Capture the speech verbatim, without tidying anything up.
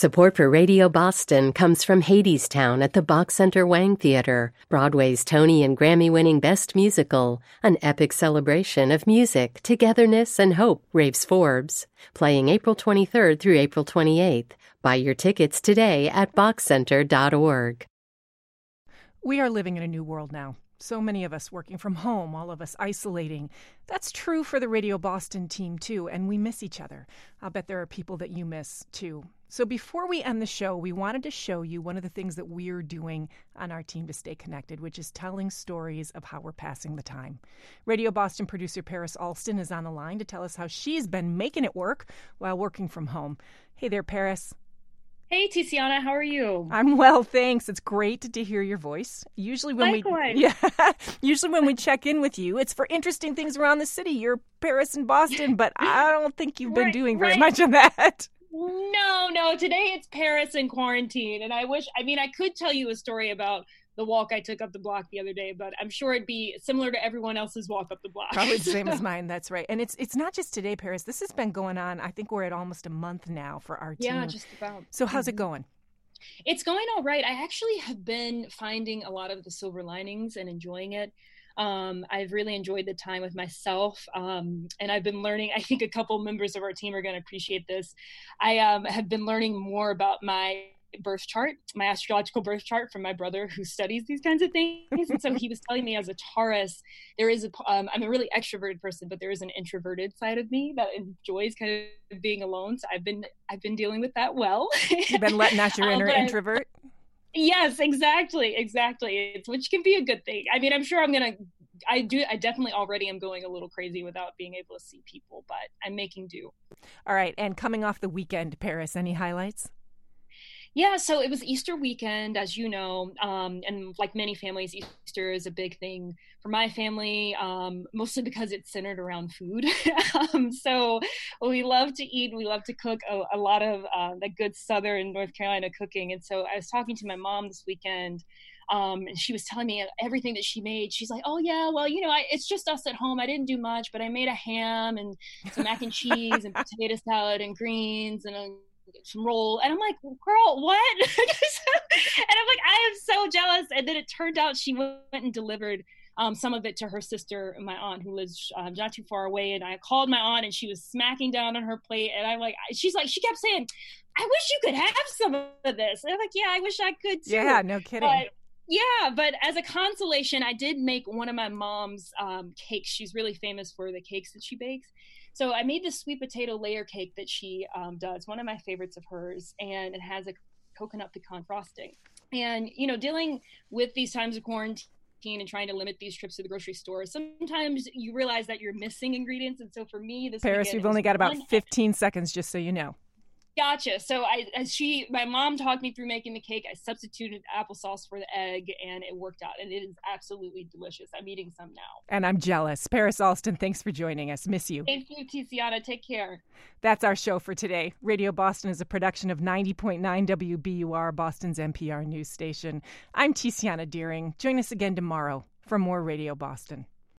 Support for Radio Boston comes from Hadestown at the Bach Center Wang Theater, Broadway's Tony and Grammy-winning Best Musical, an epic celebration of music, togetherness, and hope, raves Forbes. Playing April twenty-third through April twenty-eighth. Buy your tickets today at bach center dot org. We are living in a new world now. So many of us working from home, all of us isolating. That's true for the Radio Boston team, too, and we miss each other. I'll bet there are people that you miss, too. So before we end the show, we wanted to show you one of the things that we're doing on our team to stay connected, which is telling stories of how we're passing the time. Radio Boston producer Paris Alston is on the line to tell us how she's been making it work while working from home. Hey there, Paris. Hey, Tiziana, how are you? I'm well, thanks. It's great to hear your voice. Usually when Likewise. we yeah, usually when we check in with you, it's for interesting things around the city. You're Paris and Boston, but I don't think you've been right, doing very right. much of that. No, no. Today it's Paris in quarantine, and I wish. I mean, I could tell you a story about the walk I took up the block the other day, but I'm sure it'd be similar to everyone else's walk up the block. Probably the same as mine. That's right. And it's it's not just today, Paris. This has been going on. I think we're at almost a month now for our team. Yeah, just about. So how's mm-hmm. it going? It's going all right. I actually have been finding a lot of the silver linings and enjoying it. Um, I've really enjoyed the time with myself. Um, and I've been learning, I think a couple members of our team are going to appreciate this. I um, have been learning more about my birth chart, my astrological birth chart from my brother who studies these kinds of things. And so he was telling me as a Taurus, there is a, um, I'm a really extroverted person, but there is an introverted side of me that enjoys kind of being alone. So I've been, I've been dealing with that well. You've been letting out your inner um, introvert? I, yes, exactly. Exactly. It's, which can be a good thing. I mean, I'm sure I'm going to, I do, I definitely already am going a little crazy without being able to see people, but I'm making do. All right. And coming off the weekend, Paris, any highlights? Yeah, so it was Easter weekend, as you know, um, and like many families, Easter is a big thing for my family, um, mostly because it's centered around food. um, so we love to eat, we love to cook, a, a lot of uh, the good Southern North Carolina cooking. And so I was talking to my mom this weekend, um, and she was telling me everything that she made. She's like, oh yeah, well, you know, I, it's just us at home. I didn't do much, but I made a ham and some mac and cheese and potato salad and greens and a some roll. And I'm like, girl, what? And I'm like, I am so jealous. And then it turned out she went and delivered um, some of it to her sister, my aunt, who lives um, not too far away. And I called my aunt and she was smacking down on her plate. And I'm like, she's like, she kept saying, I wish you could have some of this. And I'm like, yeah, I wish I could too. Yeah, no kidding. But, yeah, but as a consolation, I did make one of my mom's um, cakes. She's really famous for the cakes that she bakes. So I made this sweet potato layer cake that she um, does, one of my favorites of hers, and it has a coconut pecan frosting. And, you know, dealing with these times of quarantine and trying to limit these trips to the grocery store, sometimes you realize that you're missing ingredients. And so for me, this Paris, we've only got about fifteen seconds, just so you know. Gotcha. So I, as she, my mom talked me through making the cake. I substituted applesauce for the egg, and it worked out. And it is absolutely delicious. I'm eating some now. And I'm jealous. Paris Alston, thanks for joining us. Miss you. Thank you, Tiziana. Take care. That's our show for today. Radio Boston is a production of ninety point nine W B U R, Boston's N P R news station. I'm Tiziana Deering. Join us again tomorrow for more Radio Boston.